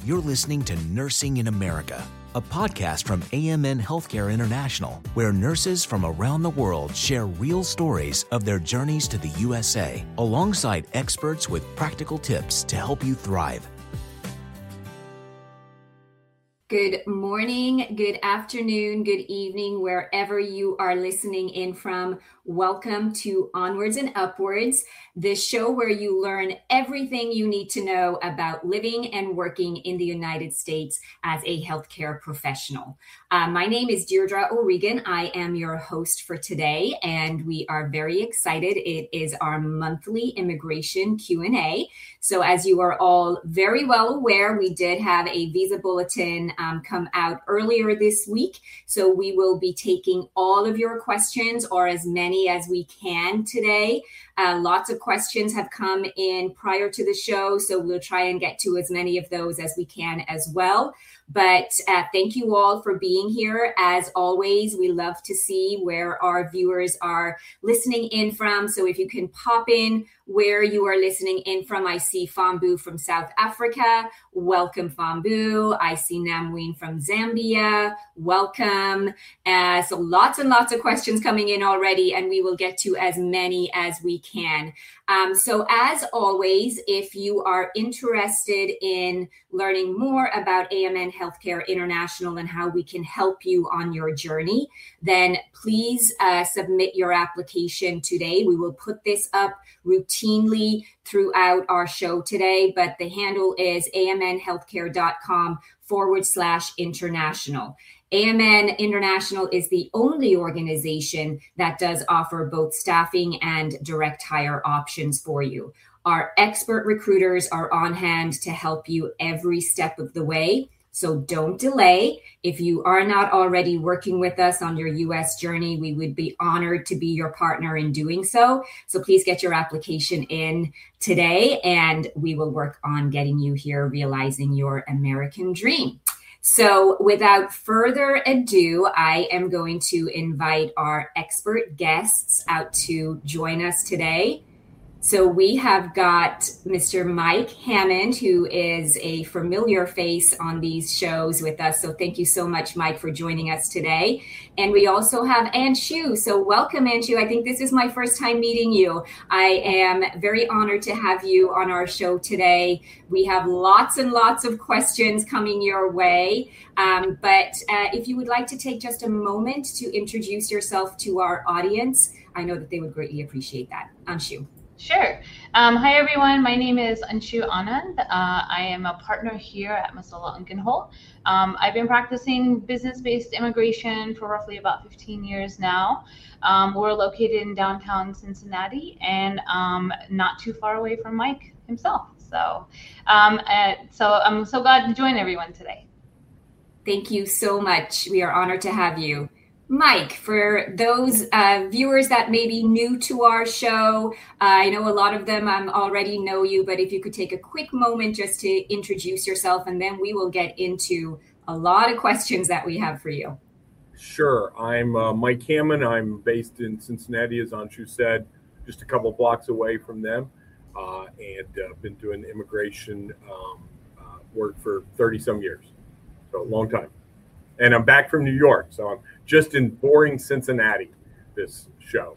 You're listening to Nursing in America, a podcast from AMN Healthcare International, where nurses from around the world share real stories of their journeys to the USA, alongside experts with practical tips to help you thrive. Good morning, good afternoon, good evening, wherever you are listening in from. Welcome to Onwards and Upwards, the show where you learn everything you need to know about living and working in the United States as a healthcare professional. My name is Deirdre O'Regan. I am your host for today, and we are very excited. It is our monthly immigration Q&A. So as you are all very well aware, we did have a visa bulletin come out earlier this week. So we will be taking all of your questions, or as many as we can today. Lots of questions have come in prior to the show, so we'll try and get to as many of those as we can as well. But thank you all for being here. As always, we love to see where our viewers are listening in from. So if you can pop in where you are listening in from. I see Fambu from South Africa. Welcome, Fambu. I see Namween from Zambia. Welcome. So lots and lots of questions coming in already, and we will get to as many as we can. So as always, if you are interested in learning more about AMN Healthcare International and how we can help you on your journey, then please submit your application today. We will put this up routinely throughout our show today, but the handle is amnhealthcare.com/international. AMN International is the only organization that does offer both staffing and direct hire options for you. Our expert recruiters are on hand to help you every step of the way. So don't delay. If you are not already working with us on your U.S. journey, we would be honored to be your partner in doing so. So please get your application in today, and we will work on getting you here, realizing your American dream. So without further ado, I am going to invite our expert guests out to join us today. So we have got Mr. Mike Hammond, who is a familiar face on these shows with us. So thank you so much, Mike, for joining us today. And we also have Anshu. So welcome, Anshu. I think this is my first time meeting you. I am very honored to have you on our show today. We have lots and lots of questions coming your way. But if you would like to take just a moment to introduce yourself to our audience, I know that they would greatly appreciate that. Anshu. Sure. Hi, everyone. My name is Anshu Anand. I am a partner here at Massola Unkenhol. I've been practicing business-based immigration for roughly about 15 years now. We're located in downtown Cincinnati and not too far away from Mike himself. So I'm so glad to join everyone today. Thank you so much. We are honored to have you. Mike, for those viewers that may be new to our show, I know a lot of them already know you, but if you could take a quick moment just to introduce yourself, and then we will get into a lot of questions that we have for you. Sure. I'm Mike Hammond. I'm based in Cincinnati, as Anshu said, just a couple blocks away from them, and been doing immigration work for 30-some years, so a long time. And I'm back from New York, so I'm just in boring Cincinnati this show.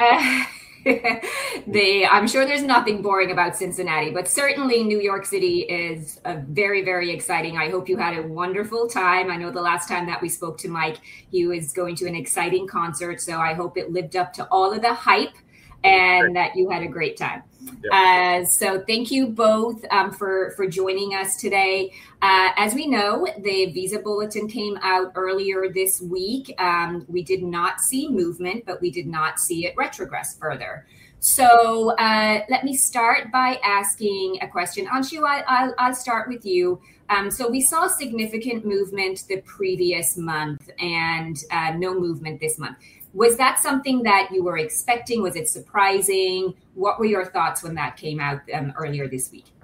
I'm sure there's nothing boring about Cincinnati, but certainly New York City is very, very exciting. I hope you had a wonderful time. I know the last time that we spoke to Mike, he was going to an exciting concert, so I hope it lived up to all of the hype and that you had a great time. Yep. So thank you both for joining us today. As we know, the visa bulletin came out earlier this week. We did not see movement, but we did not see it retrogress further. So let me start by asking a question. Anshu, I'll start with you. So we saw significant movement the previous month and no movement this month. Was that something that you were expecting? Was it surprising? What were your thoughts when that came out earlier this week?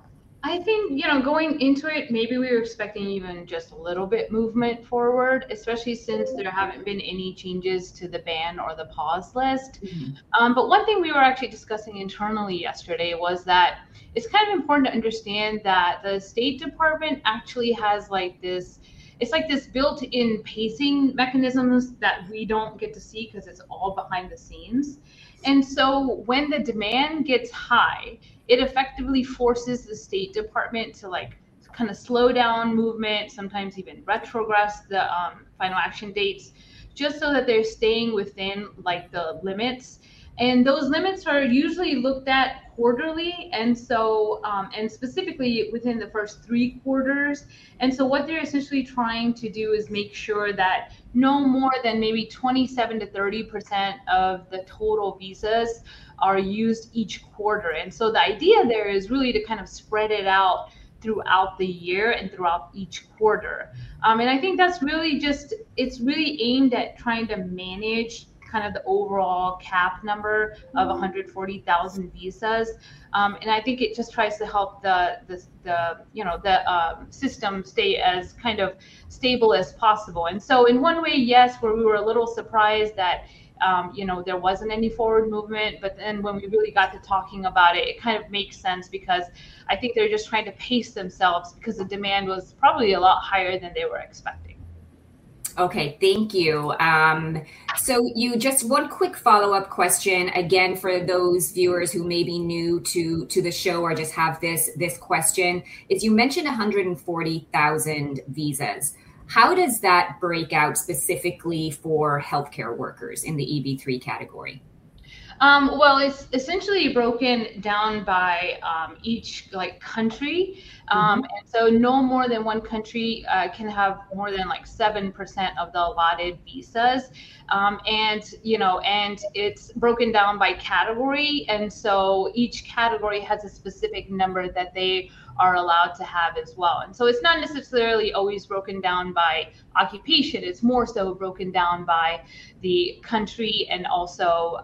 I think, going into it, maybe we were expecting even just a little bit movement forward, especially since there haven't been any changes to the ban or the pause list. But one thing we were actually discussing internally yesterday was that it's kind of important to understand that the State Department actually has it's like this built-in pacing mechanisms that we don't get to see because it's all behind the scenes. And so when the demand gets high, it effectively forces the State Department to kind of slow down movement, sometimes even retrogress the final action dates, just so that they're staying within the limits. And those limits are usually looked at quarterly, and so and specifically within the first 3 quarters. And so what they're essentially trying to do is make sure that no more than maybe 27 to 30% of the total visas are used each quarter. And so the idea there is really to kind of spread it out throughout the year and throughout each quarter. And I think that's really it's really aimed at trying to manage kind of the overall cap number of 140,000 visas. And I think it just tries to help the system stay as kind of stable as possible. And so in one way, yes, where we were a little surprised that there wasn't any forward movement, but then when we really got to talking about it, it kind of makes sense because I think they're just trying to pace themselves because the demand was probably a lot higher than they were expecting. Okay, thank you. So just one quick follow-up question, again, for those viewers who may be new to the show or just have this question, is you mentioned 140,000 visas. How does that break out specifically for healthcare workers in the EB3 category? Well, it's essentially broken down by each country. And so no more than one country can have more than 7% of the allotted visas. And it's broken down by category. And so each category has a specific number that they are allowed to have as well. And so it's not necessarily always broken down by occupation. It's more so broken down by the country and also,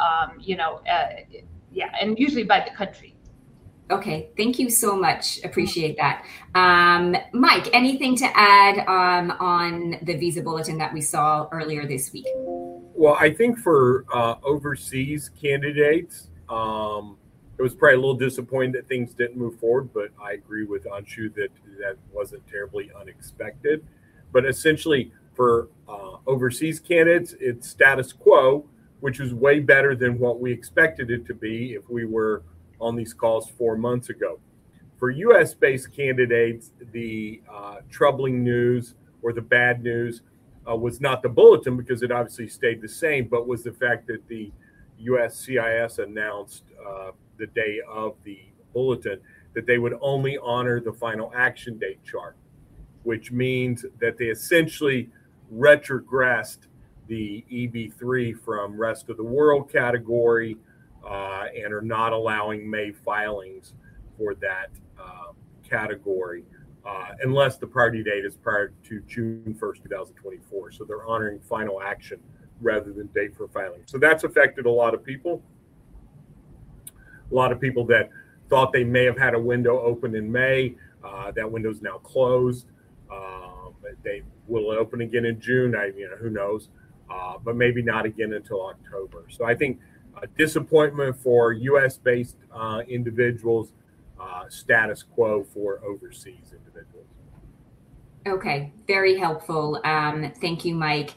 and usually by the country. Okay, thank you so much. Appreciate that. Mike, anything to add on the visa bulletin that we saw earlier this week? Well, I think for overseas candidates, it was probably a little disappointing that things didn't move forward, but I agree with Anshu that wasn't terribly unexpected. But essentially for overseas candidates, it's status quo, which is way better than what we expected it to be if we were on these calls 4 months ago. For US-based candidates, the troubling news or the bad news was not the bulletin, because it obviously stayed the same, but was the fact that the USCIS announced the day of the bulletin that they would only honor the final action date chart, which means that they essentially retrogressed the EB3 from rest of the world category and are not allowing May filings for that category unless the priority date is prior to June 1st, 2024. So they're honoring final action rather than date for filing. So that's affected a lot of people. A lot of people that thought they may have had a window open in May, that window's now closed. They will open again in June. Who knows? But maybe not again until October. So I think a disappointment for U.S.-based individuals, status quo for overseas individuals. Okay, very helpful. Thank you, Mike.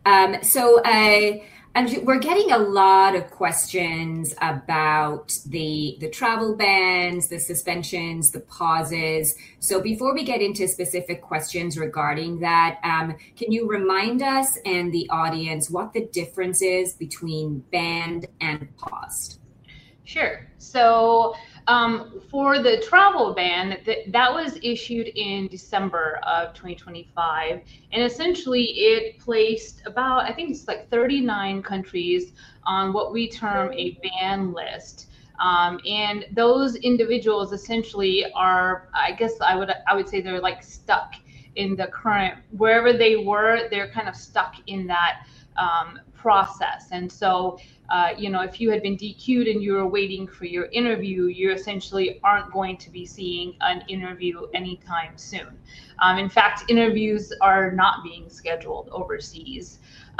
And we're getting a lot of questions about the travel bans, the suspensions, the pauses. So before we get into specific questions regarding that, can you remind us and the audience what the difference is between banned and paused? Sure. So for the travel ban, that was issued in December of 2025. And essentially it placed about, I think it's 39 countries on what we term a ban list. And those individuals essentially are, I guess I would say they're stuck in the current, wherever they were, they're kind of stuck in that process. And so, if you had been DQ'd and you were waiting for your interview, you essentially aren't going to be seeing an interview anytime soon. In fact, interviews are not being scheduled overseas.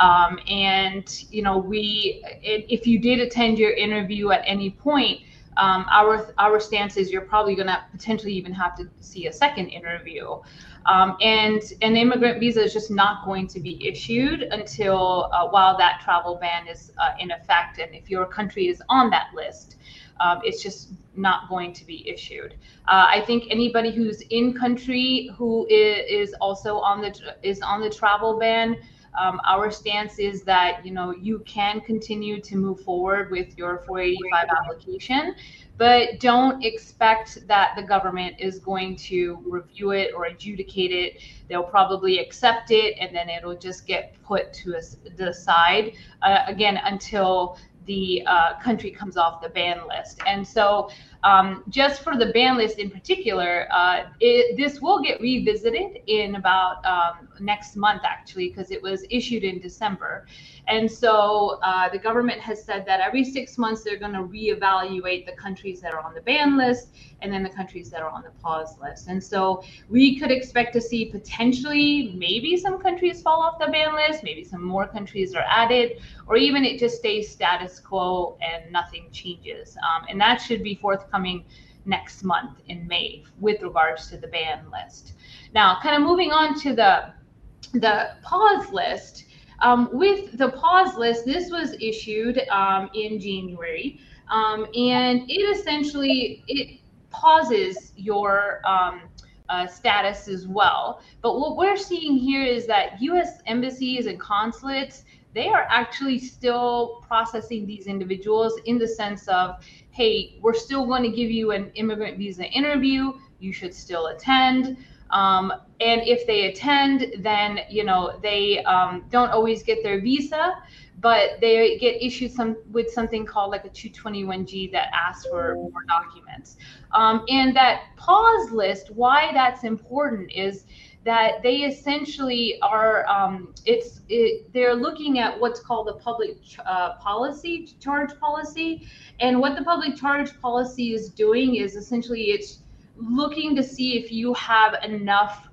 If you did attend your interview at any point, our stance is you're probably going to potentially even have to see a second interview. And an immigrant visa is just not going to be issued until while that travel ban is in effect. And if your country is on that list, it's just not going to be issued. I think anybody who's in country who is also on the travel ban, our stance is that you can continue to move forward with your 485 application, but don't expect that the government is going to review it or adjudicate it. They'll probably accept it, and then it'll just get put to the side again until the country comes off the ban list. And so just for the ban list in particular, this will get revisited in about next month, actually, because it was issued in December. And so the government has said that every 6 months they're going to reevaluate the countries that are on the ban list and then the countries that are on the pause list. And so we could expect to see potentially maybe some countries fall off the ban list, maybe some more countries are added, or even it just stays status quo and nothing changes. And that should be forthcoming next month in May with regards to the ban list. Now, kind of moving on to the pause list. With the pause list, this was issued in January, and it essentially pauses your status as well. But what we're seeing here is that U.S. embassies and consulates, they are actually still processing these individuals in the sense of, hey, we're still going to give you an immigrant visa interview. You should still attend. And if they attend, then, they don't always get their visa, but they get issued with something called like a 221G that asks for more documents. And that pause list, why that's important is that they essentially are, they're looking at what's called the public charge policy. And what the public charge policy is doing is essentially it's looking to see if you have enough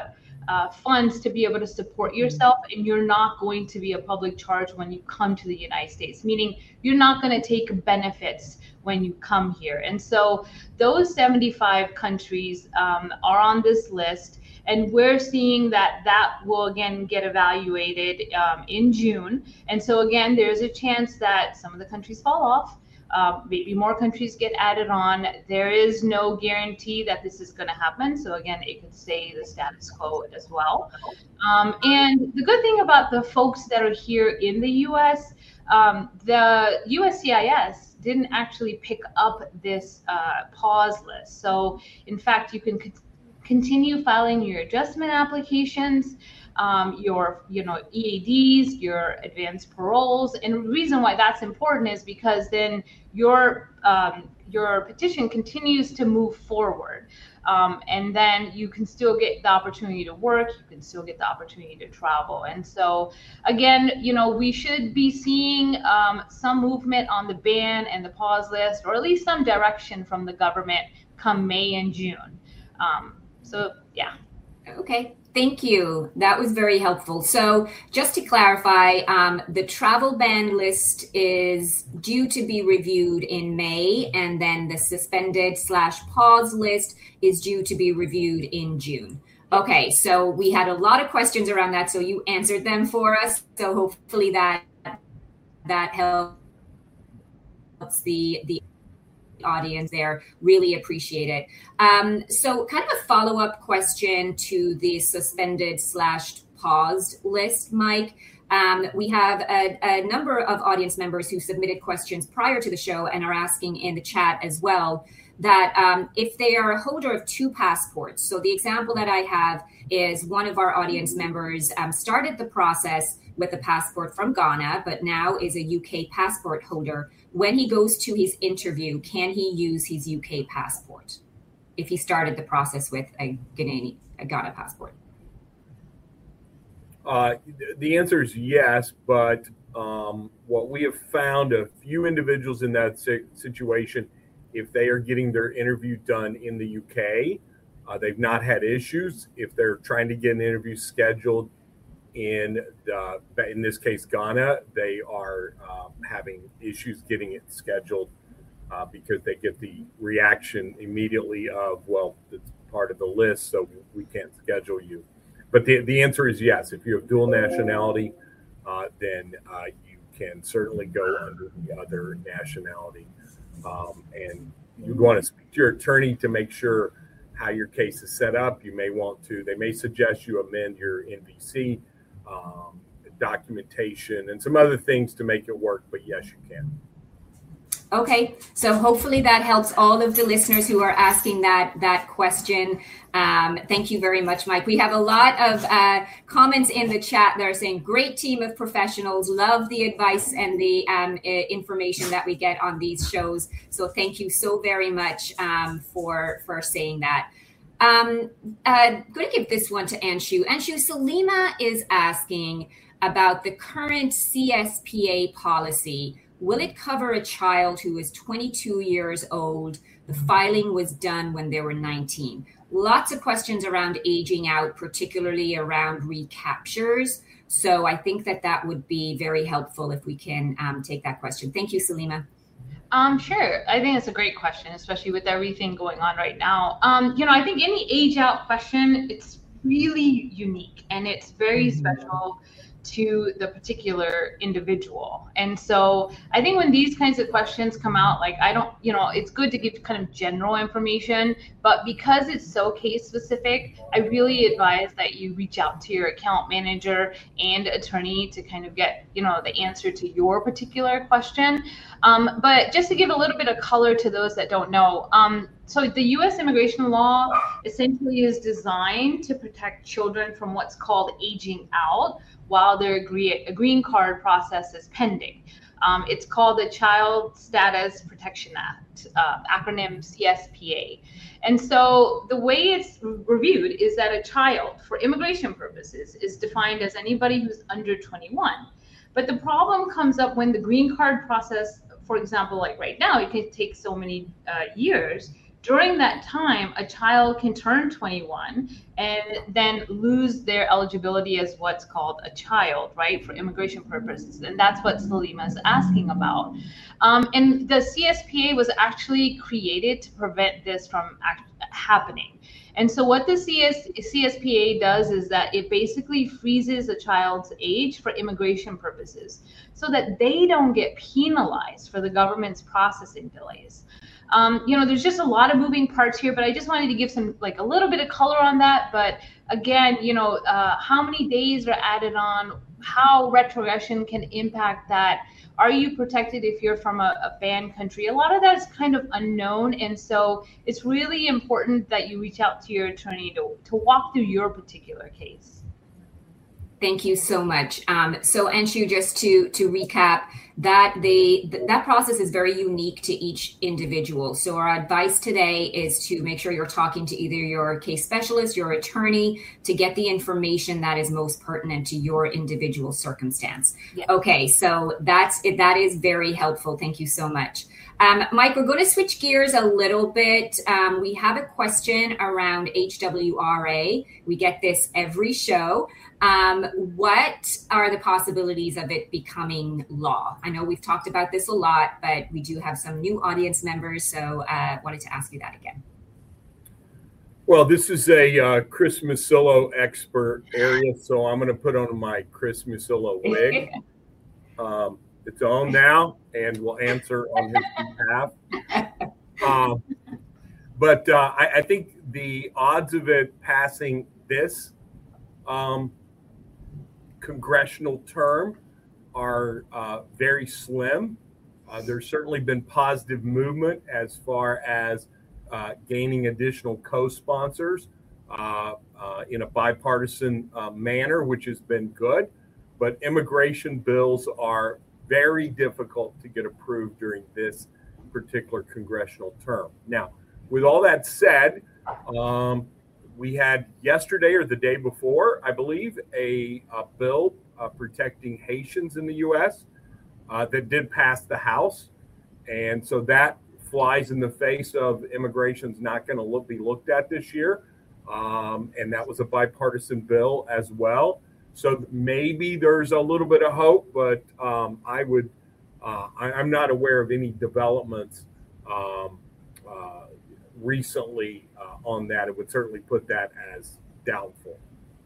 funds to be able to support yourself, and you're not going to be a public charge when you come to the United States, meaning you're not going to take benefits when you come here. And so those 75 countries are on this list, and we're seeing that will again get evaluated in June. And so again, there's a chance that some of the countries fall off. Maybe more countries get added on. There is no guarantee that this is going to happen. So again, it could stay the status quo as well. And the good thing about the folks that are here in the U.S., the USCIS didn't actually pick up this pause list. So in fact, you can continue filing your adjustment applications, your EADs, your advanced paroles. And the reason why that's important is because then your petition continues to move forward. And then you can still get the opportunity to work, you can still get the opportunity to travel. And so again, we should be seeing some movement on the ban and the pause list, or at least some direction from the government come May and June. So yeah. Okay, thank you. That was very helpful. So just to clarify, the travel ban list is due to be reviewed in May, and then the suspended/pause list is due to be reviewed in June. Okay, so we had a lot of questions around that, so you answered them for us. So hopefully that helps the audience there. Really appreciate it. So kind of a follow-up question to the suspended/paused list, Mike. We have a number of audience members who submitted questions prior to the show and are asking in the chat as well that if they are a holder of 2 passports. So the example that I have is one of our audience members started the process with a passport from Ghana, but now is a UK passport holder. When he goes to his interview, can he use his UK passport if he started the process with a Ghana passport? The answer is yes, but what we have found, a few individuals in that situation, if they are getting their interview done in the UK, they've not had issues. If they're trying to get an interview scheduled in this case, Ghana, they are having issues getting it scheduled because they get the reaction immediately of, well, it's part of the list, so we can't schedule you. But the answer is yes. If you have dual nationality, then you can certainly go under the other nationality. And you want to speak to your attorney to make sure how your case is set up. You may want to, they may suggest you amend your NVC documentation and some other things to make it work, but yes, you can. Okay, so hopefully that helps all of the listeners who are asking that question. Thank you very much, Mike. We have a lot of comments in the chat that are saying, great team of professionals, love the advice and the information that we get on these shows. So thank you so very much for saying that. I'm going to give this one to Anshu. Anshu, Salima is asking about the current CSPA policy. Will it cover a child who is 22 years old? The filing was done when they were 19. Lots of questions around aging out, particularly around recaptures. So I think that would be very helpful if we can take that question. Thank you, Salima. Sure. I think it's a great question, especially with everything going on right now. I think any age out question, it's really unique and it's very special to the particular individual. And so I think when these kinds of questions come out, like it's good to give kind of general information, but because it's so case specific, I really advise that you reach out to your account manager and attorney to kind of get, the answer to your particular question. But just to give a little bit of color to those that don't know, so the U.S. immigration law essentially is designed to protect children from what's called aging out while their green card process is pending. It's called the Child Status Protection Act, acronym CSPA. And so the way it's reviewed is that a child, for immigration purposes, is defined as anybody who's under 21. But the problem comes up when the green card process, for example, like right now, it can take so many years. During that time, a child can turn 21 and then lose their eligibility as what's called a child, right, for immigration purposes. And that's what Salima is asking about. And the CSPA was actually created to prevent this from happening. And so what the CSPA does is that it basically freezes a child's age for immigration purposes so that they don't get penalized for the government's processing delays. There's just a lot of moving parts here, but I just wanted to give a little bit of color on that. But again, how many days are added on, how retrogression can impact that. Are you protected if you're from a banned country? A lot of that is kind of unknown. And so it's really important that you reach out to your attorney to walk through your particular case. Thank you so much. So Anshu, just to recap, that process is very unique to each individual. So our advice today is to make sure you're talking to either your case specialist, your attorney, to get the information that is most pertinent to your individual circumstance. Yeah. Okay, so that is very helpful. Thank you so much. Mike, we're going to switch gears a little bit. We have a question around HWRA. We get this every show. What are the possibilities of it becoming law? I know we've talked about this a lot, but we do have some new audience members, so wanted to ask you that again. Well, this is a Chris Musillo expert area, so I'm going to put on my Chris Musillo wig. It's on now, and we'll answer on his behalf. But I think the odds of it passing this congressional term are very slim. There's certainly been positive movement as far as gaining additional co-sponsors in a bipartisan manner, which has been good. But immigration bills are very difficult to get approved during this particular congressional term. Now, with all that said, we had yesterday or the day before, I believe, a bill protecting Haitians in the U.S. That did pass the House. And so that flies in the face of immigration's not going to be looked at this year. And that was a bipartisan bill as well. So maybe there's a little bit of hope, but I'm not aware of any developments recently on that. It would certainly put that as doubtful.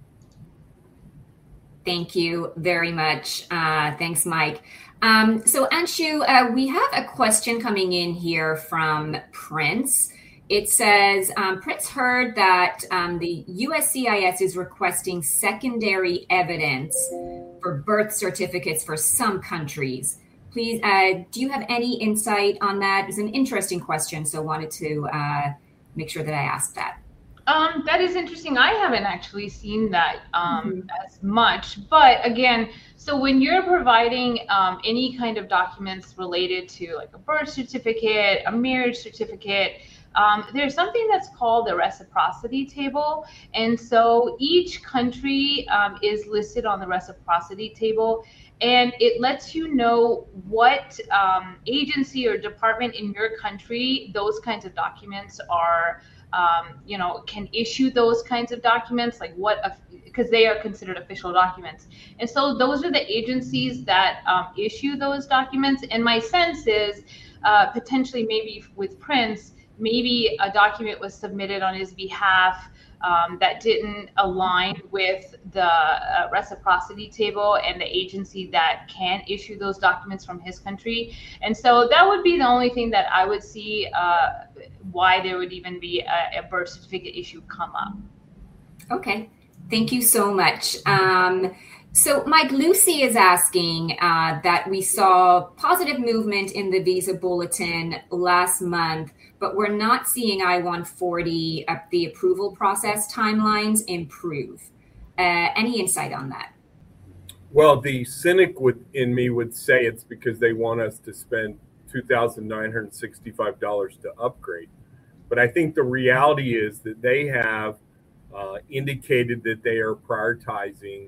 Thank you very much. Thanks, Mike. So Anshu, we have a question coming in here from Prince. It says, Prince heard that the USCIS is requesting secondary evidence for birth certificates for some countries. Please, do you have any insight on that? It's an interesting question, so wanted to make sure that I asked that. That is interesting. I haven't actually seen that as much. But again, so when you're providing any kind of documents related to like a birth certificate, a marriage certificate, there's something that's called the reciprocity table. And so each country is listed on the reciprocity table. And it lets you know what agency or department in your country those kinds of documents are, can issue those kinds of documents, like because they are considered official documents. And so those are the agencies that issue those documents. And my sense is potentially maybe with Prince, maybe a document was submitted on his behalf that didn't align with the reciprocity table and the agency that can issue those documents from his country. And so that would be the only thing that I would see why there would even be a birth certificate issue come up. Okay, thank you so much. So Mike, Lucy is asking that we saw positive movement in the visa bulletin last month, but we're not seeing I-140, the approval process timelines improve. Any insight on that? Well, the cynic in me would say it's because they want us to spend $2,965 to upgrade. But I think the reality is that they have indicated that they are prioritizing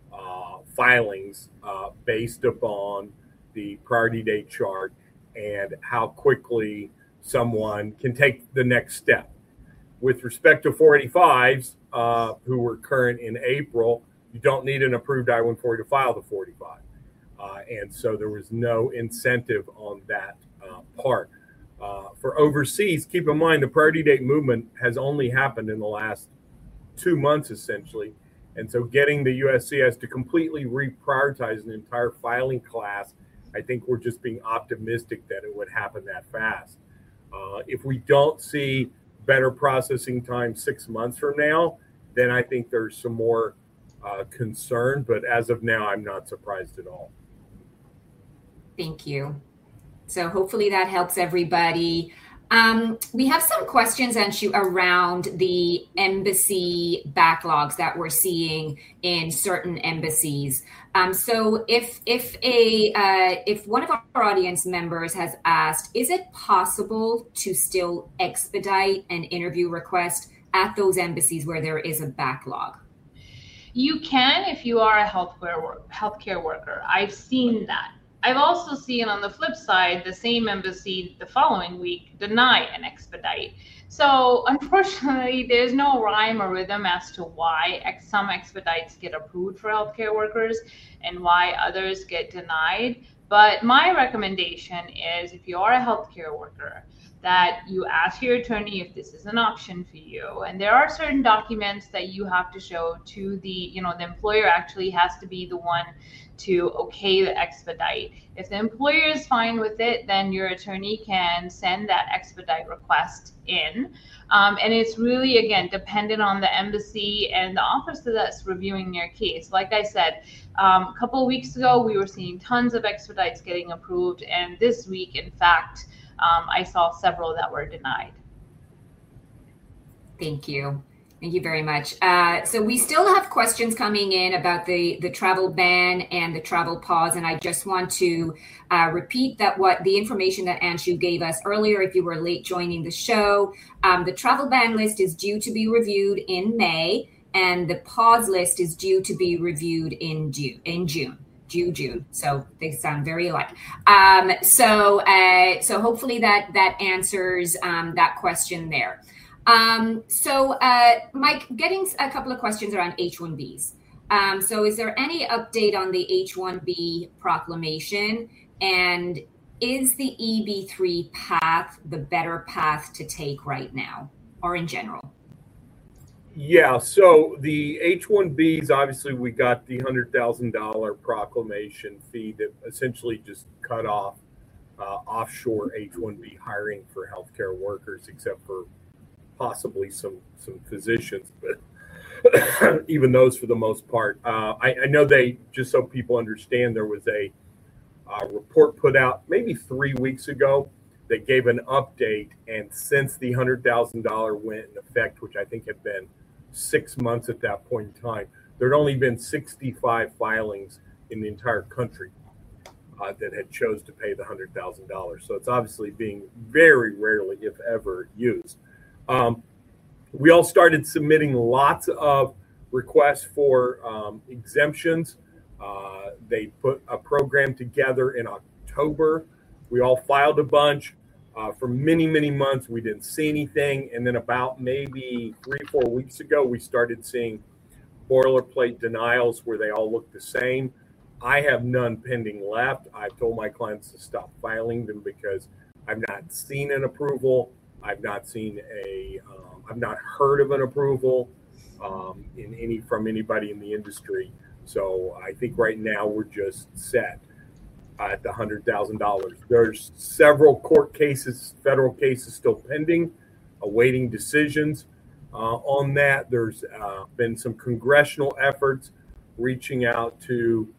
filings based upon the priority date chart and how quickly someone can take the next step. With respect to 485s who were current in April, you don't need an approved I-140 to file the 45. And so there was no incentive on that part. For overseas, keep in mind the priority date movement has only happened in the last 2 months, essentially. And so getting the USCIS to completely reprioritize an entire filing class, I think we're just being optimistic that it would happen that fast. If we don't see better processing time 6 months from now, then I think there's some more concern. But as of now, I'm not surprised at all. Thank you. So hopefully that helps everybody. We have some questions, Anshu, around the embassy backlogs that we're seeing in certain embassies. So if one of our audience members has asked, is it possible to still expedite an interview request at those embassies where there is a backlog? You can if you are a healthcare worker. I've seen that. I've also seen on the flip side, the same embassy the following week deny an expedite. So unfortunately, there's no rhyme or rhythm as to why some expedites get approved for healthcare workers and why others get denied. But my recommendation is if you are a healthcare worker, that you ask your attorney if this is an option for you. And there are certain documents that you have to show to the employer actually has to be the one to okay the expedite. If the employer is fine with it, then your attorney can send that expedite request in. And it's really, again, dependent on the embassy and the officer that's reviewing your case. Like I said, a couple of weeks ago, we were seeing tons of expedites getting approved. And this week, in fact, I saw several that were denied. Thank you. Thank you very much. So we still have questions coming in about the travel ban and the travel pause. And I just want to repeat that what the information that Anshu gave us earlier, if you were late joining the show, the travel ban list is due to be reviewed in May. and the pause list is due to be reviewed in June. So they sound very alike. So hopefully that answers that question there. So Mike, getting a couple of questions around H-1Bs. So is there any update on the H-1B proclamation, and is the EB-3 path the better path to take right now, or in general? Yeah, so the H-1Bs, obviously we got the $100,000 proclamation fee that essentially just cut off offshore H-1B hiring for healthcare workers, except for possibly some physicians, but even those for the most part. I know they, just so people understand, there was a report put out maybe 3 weeks ago that gave an update, and since the $100,000 went in effect, which I think had been 6 months at that point in time, there had only been 65 filings in the entire country that had chose to pay the $100,000. So it's obviously being very rarely, if ever, used. We all started submitting lots of requests for exemptions. They put a program together in October. We all filed a bunch. For many, many months, we didn't see anything. And then about maybe 3 or 4 weeks ago, we started seeing boilerplate denials where they all look the same. I have none pending left. I've told my clients to stop filing them because I've not seen an approval. I've not seen I've not heard of an approval from anybody in the industry. So I think right now we're just set at the $100,000. There's several court cases, federal cases still pending, awaiting decisions on that. There's been some congressional efforts reaching out to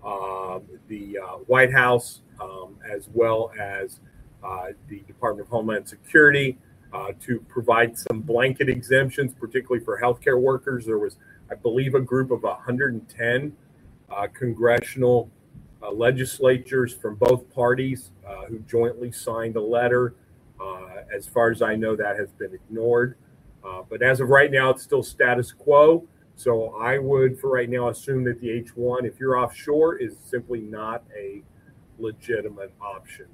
the White House as well as the Department of Homeland Security to provide some blanket exemptions, particularly for healthcare workers. There was, I believe, a group of 110 congressional legislatures from both parties who jointly signed a letter. As far as I know, that has been ignored. But as of right now, it's still status quo. So I would, for right now, assume that the H-1, if you're offshore, is simply not a legitimate option.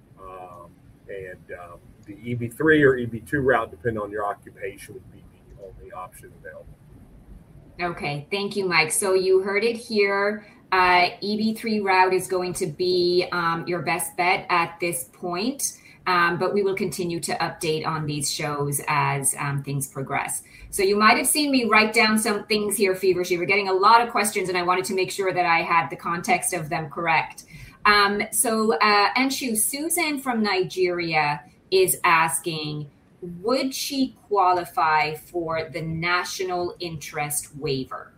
The EB-3 or EB-2 route, depending on your occupation, would be the only option available. Okay, thank you, Mike. So you heard it here. EB-3 route is going to be your best bet at this point, but we will continue to update on these shows as things progress. So you might have seen me write down some things here feverishly. We're getting a lot of questions, and I wanted to make sure that I had the context of them correct. Anshu, Susan from Nigeria is asking, would she qualify for the national interest waiver?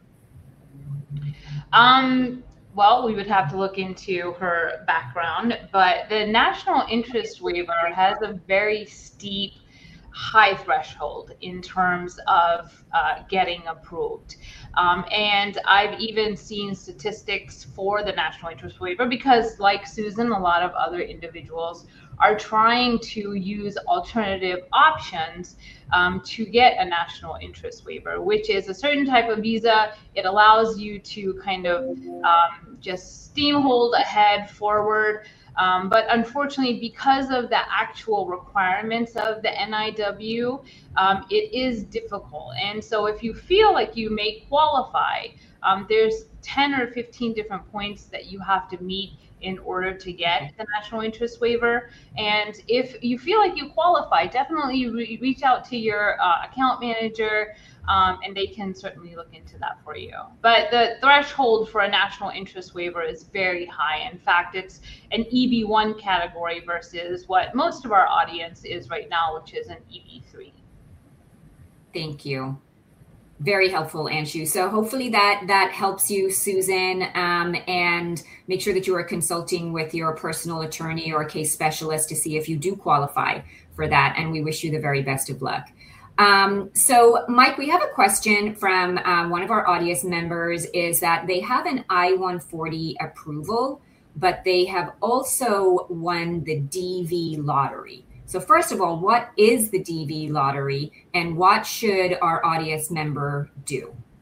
Well, we would have to look into her background, but the national interest waiver has a very steep, high threshold in terms of getting approved. And I've even seen statistics for the national interest waiver because, like Susan, a lot of other individuals are trying to use alternative options to get a national interest waiver, which is a certain type of visa. It allows you to kind of just steamroll ahead forward. But unfortunately, because of the actual requirements of the NIW, it is difficult. And so if you feel like you may qualify, there's 10 or 15 different points that you have to meet in order to get the national interest waiver. And if you feel like you qualify, definitely reach out to your account manager, and they can certainly look into that for you. But the threshold for a national interest waiver is very high. In fact, it's an EB1 category versus what most of our audience is right now, which is an EB3. Thank you. Very helpful, Anshu. So hopefully that helps you, Susan, and make sure that you are consulting with your personal attorney or case specialist to see if you do qualify for that. And we wish you the very best of luck. So Mike, we have a question from one of our audience members, is that they have an I-140 approval, but they have also won the DV lottery. So first of all, what is the DV lottery and what should our audience member do?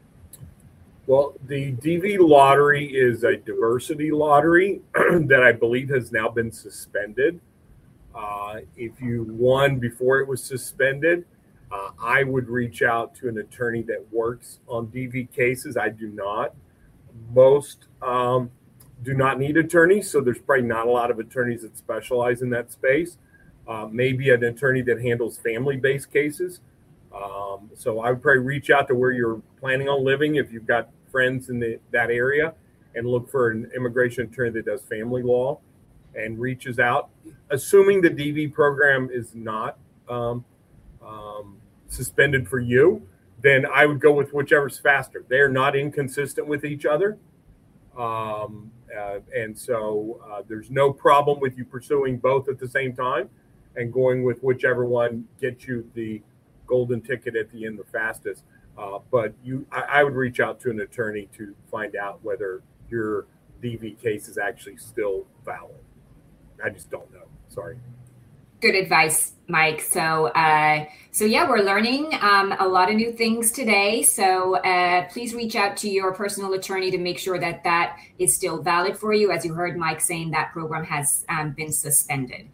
Well, the DV lottery is a diversity lottery that I believe has now been suspended. If you won before it was suspended, I would reach out to an attorney that works on DV cases. I do not. Most do not need attorneys, so there's probably not a lot of attorneys that specialize in that space. Maybe an attorney that handles family-based cases. So I would probably reach out to where you're planning on living if you've got friends in that area, and look for an immigration attorney that does family law and reaches out. Assuming the DV program is not suspended for you, then I would go with whichever's faster. They're not inconsistent with each other. And so there's no problem with you pursuing both at the same time and going with whichever one gets you the golden ticket at the end the fastest. But I would reach out to an attorney to find out whether your DV case is actually still valid. I just don't know. Sorry. Good advice, Mike. So yeah, we're learning a lot of new things today. So please reach out to your personal attorney to make sure that that is still valid for you. As you heard Mike saying, that program has been suspended.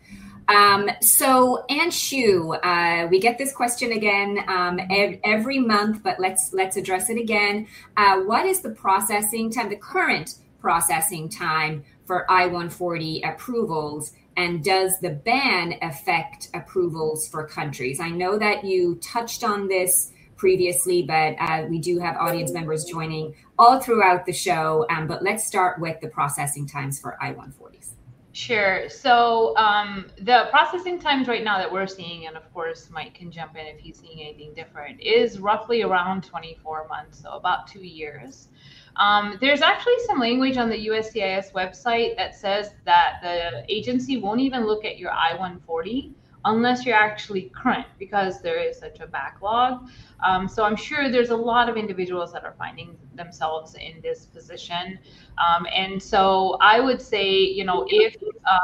So Anshu, we get this question again every month, but let's address it again. What is the processing time, the current processing time for I-140 approvals? And does the ban affect approvals for countries? I know that you touched on this previously, but we do have audience members joining all throughout the show. But let's start with the processing times for I-140s. Sure. So the processing times right now that we're seeing, and of course Mike can jump in if he's seeing anything different, is roughly around 24 months, so about 2 years. There's actually some language on the USCIS website that says that the agency won't even look at your I-140 unless you're actually current, because there is such a backlog. So I'm sure there's a lot of individuals that are finding themselves in this position. And so I would say, if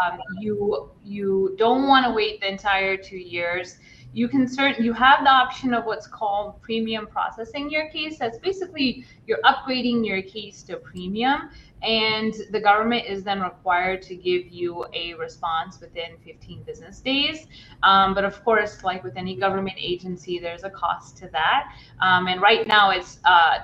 you don't want to wait the entire 2 years, you have the option of what's called premium processing your case. That's basically you're upgrading your case to premium, and the government is then required to give you a response within 15 business days. But of course, like with any government agency, there's a cost to that. And right now it's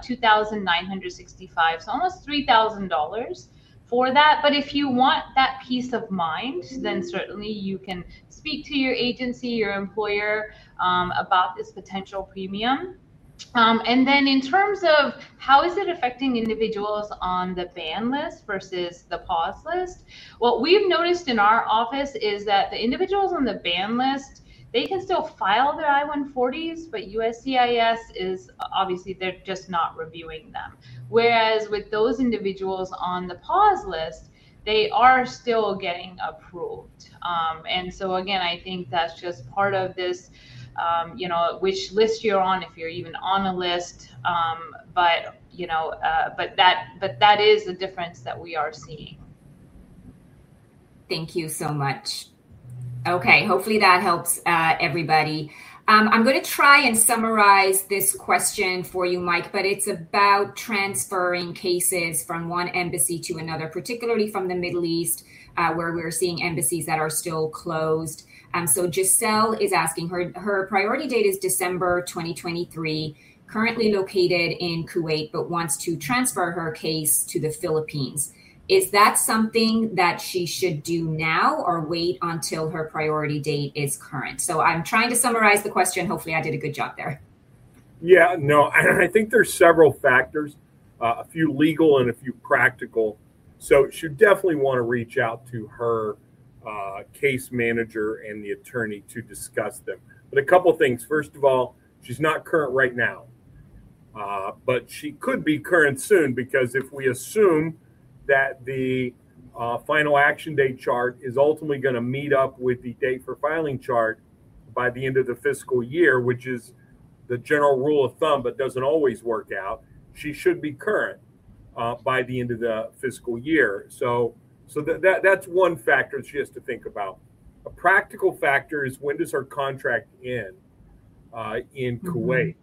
$2,965, so almost $3,000 for that. But if you want that peace of mind, then certainly you can speak to your agency, your employer, about this potential premium. And then in terms of how is it affecting individuals on the ban list versus the pause list, what we've noticed in our office is that the individuals on the ban list, they can still file their I-140s, but USCIS is obviously, they're just not reviewing them. Whereas with those individuals on the pause list, they are still getting approved. And so again, I think that's just part of this, which list you're on, if you're even on a list. But that is the difference that we are seeing. Thank you so much. Okay, hopefully that helps everybody. I'm going to try and summarize this question for you, Mike, but it's about transferring cases from one embassy to another, particularly from the Middle East, where we're seeing embassies that are still closed. So Giselle is asking, her priority date is December 2023, currently located in Kuwait, but wants to transfer her case to the Philippines. Is that something that she should do now or wait until her priority date is current? So I'm trying to summarize the question. Hopefully I did a good job there. Yeah, no, I think there's several factors, a few legal and a few practical. So she definitely want to reach out to her case manager and the attorney to discuss them. But a couple things. First of all, she's not current right now, but she could be current soon, because if we assume that the final action date chart is ultimately going to meet up with the date for filing chart by the end of the fiscal year, which is the general rule of thumb, but doesn't always work out, she should be current by the end of the fiscal year. So that's one factor she has to think about. A practical factor is, when does her contract end in Kuwait?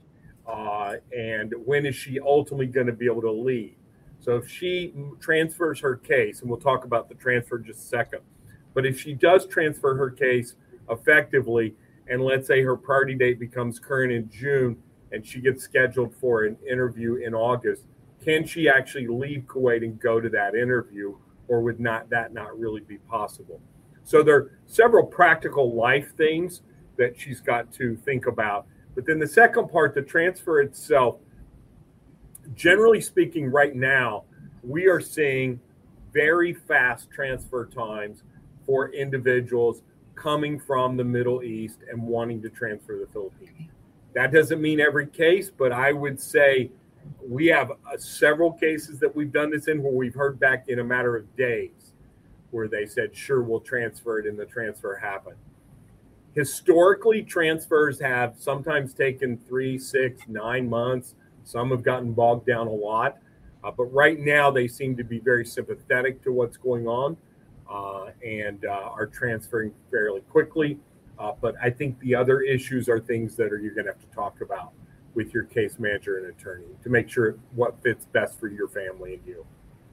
and when is she ultimately going to be able to leave. So if she transfers her case, and we'll talk about the transfer in just a second, but if she does transfer her case effectively, and let's say her priority date becomes current in June and she gets scheduled for an interview in August, can she actually leave Kuwait and go to that interview, or would that not really be possible? So there are several practical life things that she's got to think about. But then the second part, the transfer itself, generally speaking, right now, we are seeing very fast transfer times for individuals coming from the Middle East and wanting to transfer to the Philippines. That doesn't mean every case, but I would say we have several cases that we've done this in where we've heard back in a matter of days where they said, sure, we'll transfer it, and the transfer happened. Historically, transfers have sometimes taken 3, 6, 9 months. Some have gotten bogged down a lot. But right now, they seem to be very sympathetic to what's going on and are transferring fairly quickly. But I think the other issues are things that you're going to have to talk about with your case manager and attorney to make sure what fits best for your family and you.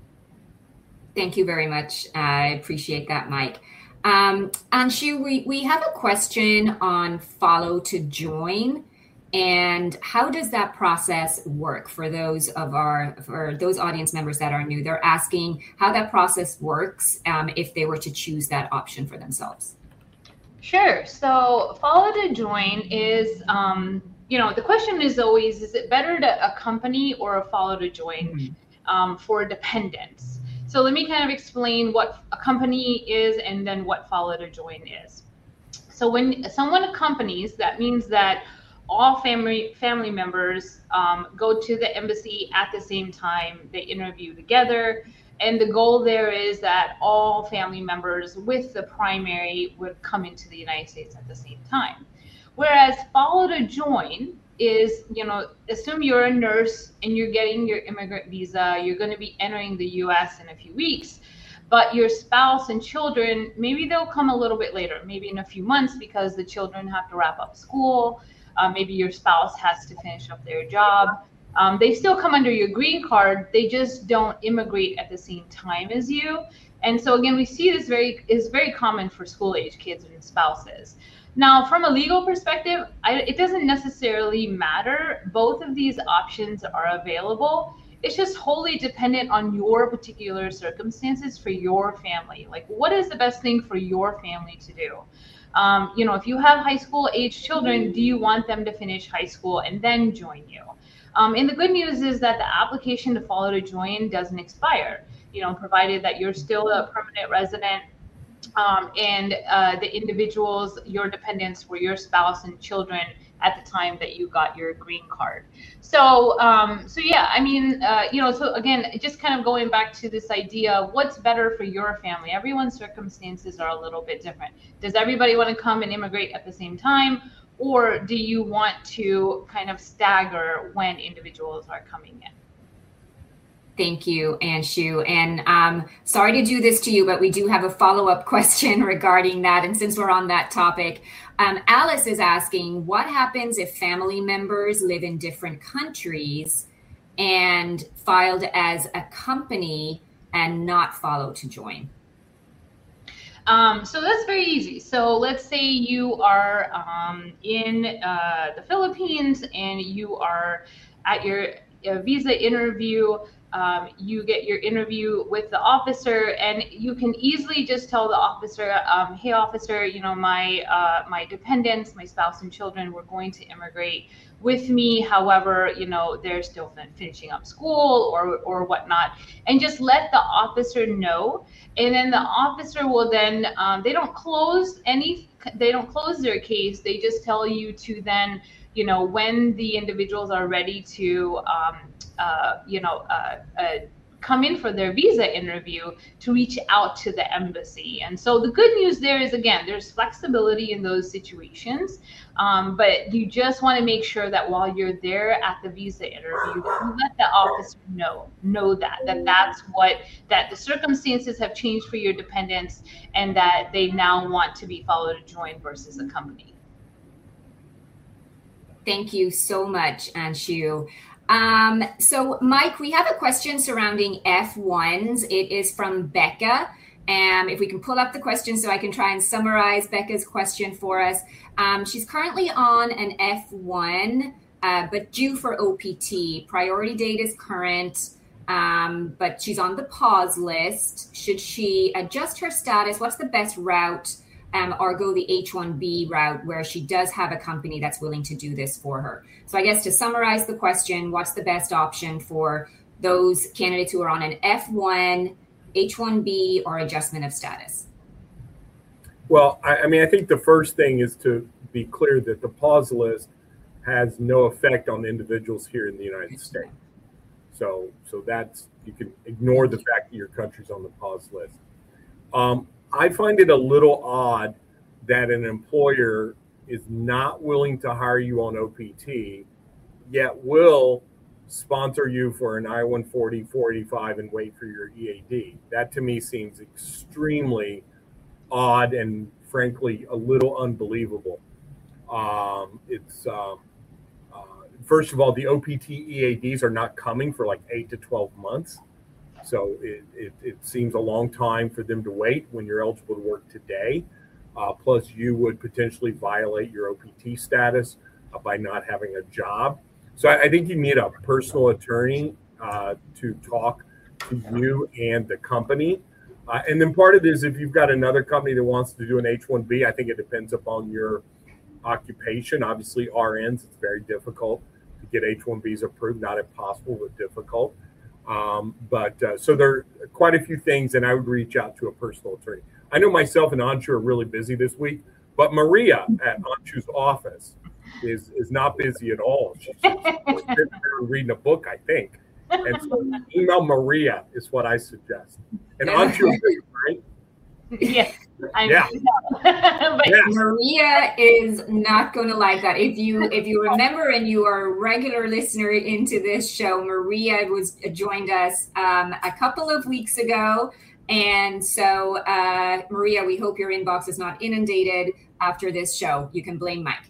Thank you very much. I appreciate that, Mike. Anshu, we have a question on follow to join, and how does that process work for those audience members that are new? They're asking how that process works if they were to choose that option for themselves. Sure. So follow to join is, the question is always, is it better to accompany or a follow to join for dependents? So let me kind of explain what accompany is and then what follow to join is. So when someone accompanies, that means that all family members go to the embassy at the same time. They interview together. And the goal there is that all family members with the primary would come into the United States at the same time. Whereas follow to join is, assume you're a nurse and you're getting your immigrant visa, you're going to be entering the US in a few weeks, but your spouse and children, maybe they'll come a little bit later, maybe in a few months because the children have to wrap up school. Maybe your spouse has to finish up their job. They still come under your green card. They just don't immigrate at the same time as you. And so again, we see this is very common for school age kids and spouses. Now, from a legal perspective, it doesn't necessarily matter. Both of these options are available. It's just wholly dependent on your particular circumstances for your family. Like, what is the best thing for your family to do? If you have high school age children, do you want them to finish high school and then join you? And the good news is that the application to follow to join doesn't expire, provided that you're still a permanent resident and the individuals, your dependents were your spouse and children at the time that you got your green card. So again, just kind of going back to this idea of what's better for your family. Everyone's circumstances are a little bit different. Does everybody want to come and immigrate at the same time? Or do you want to kind of stagger when individuals are coming in? Thank you, Anshu. And sorry to do this to you, but we do have a follow-up question regarding that. And since we're on that topic, Alice is asking, what happens if family members live in different countries and filed as a company and not follow to join? So that's very easy. So let's say you are in the Philippines and you are at your visa interview. You get your interview with the officer, and you can easily just tell the officer, hey, officer, my dependents, my spouse and children were going to immigrate with me. However, they're still finishing up school or whatnot, and just let the officer know. And then the officer will then, they don't close their case. They just tell you to then, when the individuals are ready to, come in for their visa interview, to reach out to the embassy. And so the good news there is, again, there's flexibility in those situations, but you just want to make sure that while you're there at the visa interview, that you let the officer know that the circumstances have changed for your dependents and that they now want to be followed to join versus accompanied. Thank you so much, Anshu. So, Mike, we have a question surrounding F1s. It is from Becca. If we can pull up the question so I can try and summarize Becca's question for us. She's currently on an F1, but due for OPT. Priority date is current, but she's on the pause list. Should she adjust her status? What's the best route? Or go the H-1B route where she does have a company that's willing to do this for her. So I guess to summarize the question, what's the best option for those candidates who are on an F1, H-1B, or adjustment of status? Well, I mean, I think the first thing is to be clear that the pause list has no effect on individuals here in the United States. So that's, you can ignore the fact that your country's on the pause list. I find it a little odd that an employer is not willing to hire you on OPT, yet will sponsor you for an I-140, 485, and wait for your EAD. That to me seems extremely odd and frankly a little unbelievable. First of all, the OPT EADs are not coming for like 8 to 12 months. So it seems a long time for them to wait when you're eligible to work today. Plus, you would potentially violate your OPT status by not having a job. So I think you need a personal attorney to talk to you and the company. And then part of it is if you've got another company that wants to do an H-1B, I think it depends upon your occupation. Obviously, RNs, it's very difficult to get H-1Bs approved, not impossible, but difficult. So there are quite a few things, and I would reach out to a personal attorney. I know myself and Anshu are really busy this week, but Maria at Anshu's office is not busy at all. She's reading a book, I think. And so email Maria is what I suggest. And Anshu, right? Yes. Yeah. Maria is not going to like that. If you remember, and you are a regular listener into this show, Maria joined us a couple of weeks ago, and so Maria, we hope your inbox is not inundated after this show. You can blame Mike.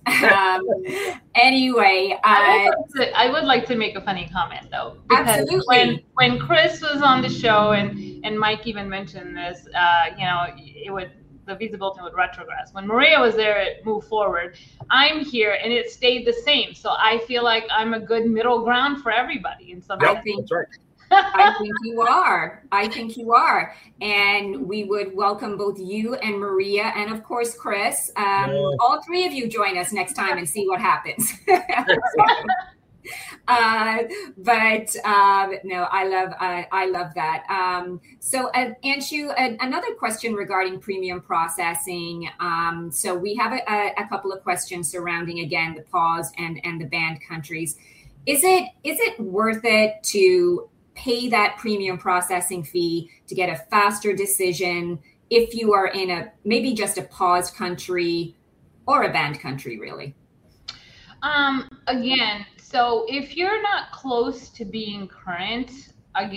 Anyway, I would like to make a funny comment though. Absolutely. When Chris was on the show and Mike even mentioned this, the visa bulletin would retrogress. When Maria was there, it moved forward. I'm here and it stayed the same. So I feel like I'm a good middle ground for everybody. And so I think you are. I think you are. And we would welcome both you and Maria and, of course, Chris. All three of you join us next time and see what happens. No, I love that. So, Anshu, another question regarding premium processing. So we have a couple of questions surrounding, again, the pause and the banned countries. Is it worth it to pay that premium processing fee to get a faster decision if you are in maybe just a paused country or a banned country, really? Again, so if you're not close to being current,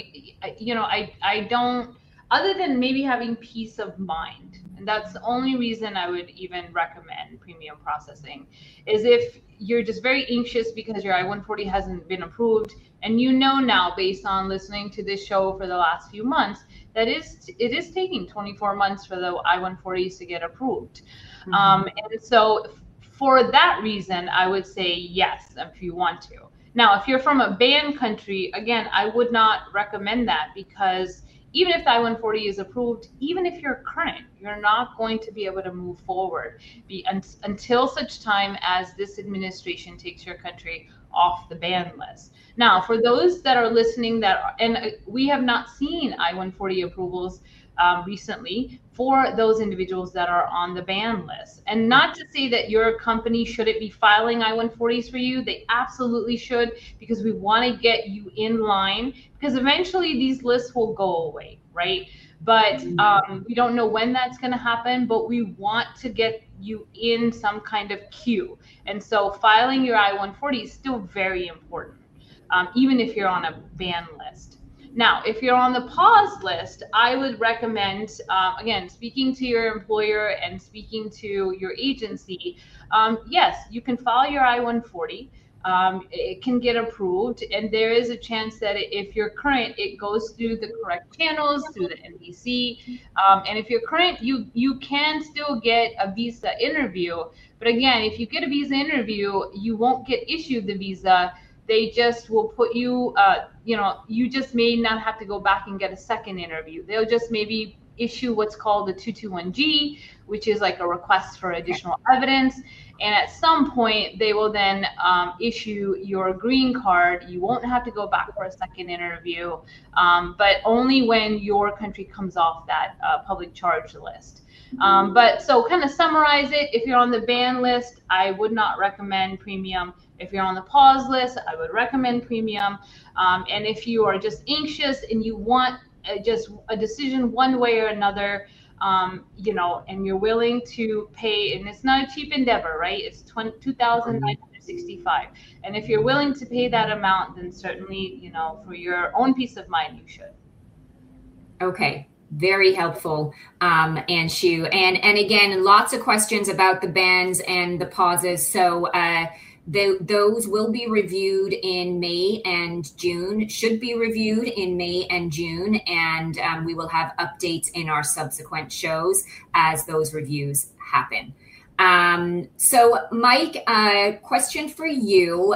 I don't, other than maybe having peace of mind, and that's the only reason I would even recommend premium processing, is if you're just very anxious because your I-140 hasn't been approved, and now based on listening to this show for the last few months, that it is taking 24 months for the I-140s to get approved. And so for that reason, I would say yes, if you want to. Now, if you're from a banned country, again, I would not recommend that, because even if the I-140 is approved, even if you're current, you're not going to be able to move forward until such time as this administration takes your country off the ban list. Now, for those that are listening and we have not seen I-140 approvals recently for those individuals that are on the ban list. And not to say that your company shouldn't be filing I-140s for you. They absolutely should, because we want to get you in line, because eventually these lists will go away, right? But we don't know when that's going to happen, but we want to get you in some kind of queue. And so filing your I-140 is still very important, even if you're on a ban list. Now, if you're on the pause list, I would recommend, again, speaking to your employer and speaking to your agency, yes, you can file your I-140. It can get approved, and there is a chance that if you're current, it goes through the correct channels, through the NBC. And if you're current, you can still get a visa interview. But again, if you get a visa interview, you won't get issued the visa. They just will put you, you just may not have to go back and get a second interview. They'll just maybe issue what's called the 221G, which is like a request for additional evidence. And at some point, they will then issue your green card. You won't have to go back for a second interview, but only when your country comes off that public charge list. But so kind of summarize it, if you're on the ban list, I would not recommend premium. If you're on the pause list, I would recommend premium. And if you are just anxious and you want just a decision one way or another, and you're willing to pay, and it's not a cheap endeavor, right? It's $2,965. And if you're willing to pay that amount, then certainly, for your own peace of mind, you should. Okay. Very helpful, Anshu. And again, lots of questions about the bans and the pauses. So those will be reviewed in May and June, should be reviewed in May and June, and we will have updates in our subsequent shows as those reviews happen. So Mike, question for you.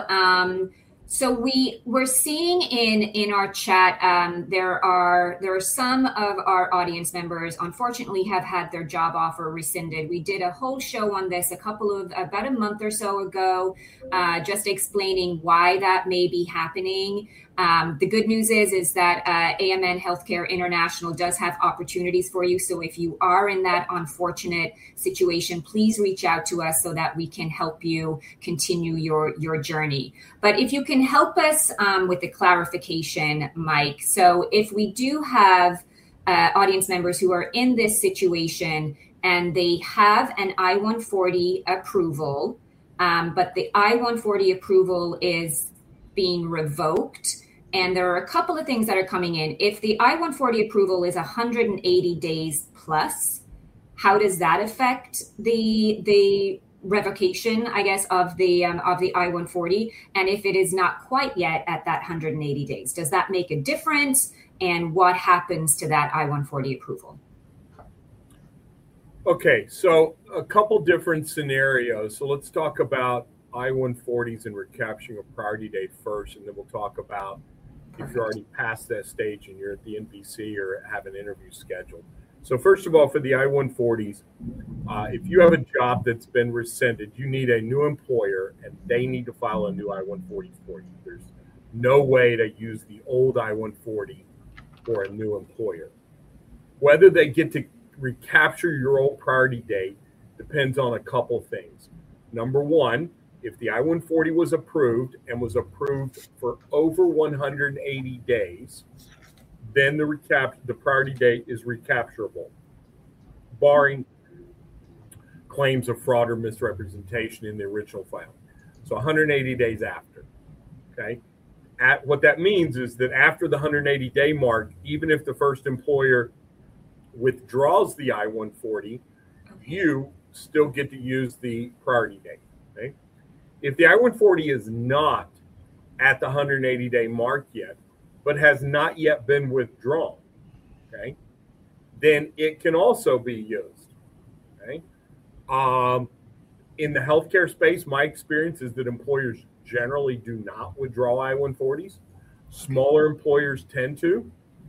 So we're seeing in our chat, there are some of our audience members, unfortunately, have had their job offer rescinded. We did a whole show on this about a month or so ago, just explaining why that may be happening. The good news is that AMN Healthcare International does have opportunities for you. So if you are in that unfortunate situation, please reach out to us so that we can help you continue your journey. But if you can help us with the clarification, Mike. So if we do have audience members who are in this situation and they have an I-140 approval, but the I-140 approval is being revoked, and there are a couple of things that are coming in. If the I-140 approval is 180 days plus, how does that affect the revocation, I guess, of the I-140? And if it is not quite yet at that 180 days, does that make a difference? And what happens to that I-140 approval? Okay, so a couple different scenarios. So let's talk about I-140s and recapturing a priority date first, and then we'll talk about if you're already past that stage and you're at the NBC or have an interview scheduled. So first of all, for the I-140s, if you have a job that's been rescinded, you need a new employer, and they need to file a new I-140 for you. There's no way to use the old I-140 for a new employer. Whether they get to recapture your old priority date depends on a couple things. Number one, if the I-140 was approved and was approved for over 180 days, then the priority date is recapturable, barring claims of fraud or misrepresentation in the original filing. So 180 days after, okay? What that means is that after the 180-day mark, even if the first employer withdraws the I-140, you still get to use the priority date, okay? If the I-140 is not at the 180-day mark yet, but has not yet been withdrawn, okay, then it can also be used, okay? In the healthcare space, my experience is that employers generally do not withdraw I-140s. Smaller employers tend to